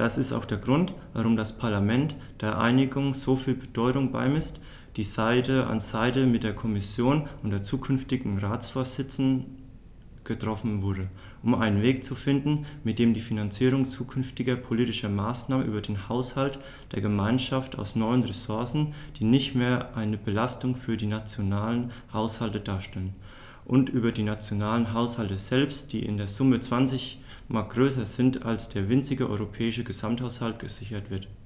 Das ist auch der Grund, warum das Parlament der Einigung so viel Bedeutung beimisst, die Seite an Seite mit der Kommission und der zukünftigen Ratsvorsitzenden getroffen wurde, um einen Weg zu finden, mit dem die Finanzierung zukünftiger politischer Maßnahmen über den Haushalt der Gemeinschaft aus neuen Ressourcen, die nicht mehr eine Belastung für die nationalen Haushalte darstellen, und über die nationalen Haushalte selbst, die in der Summe 20-mal größer sind als der winzige europäische Gesamthaushalt, gesichert wird.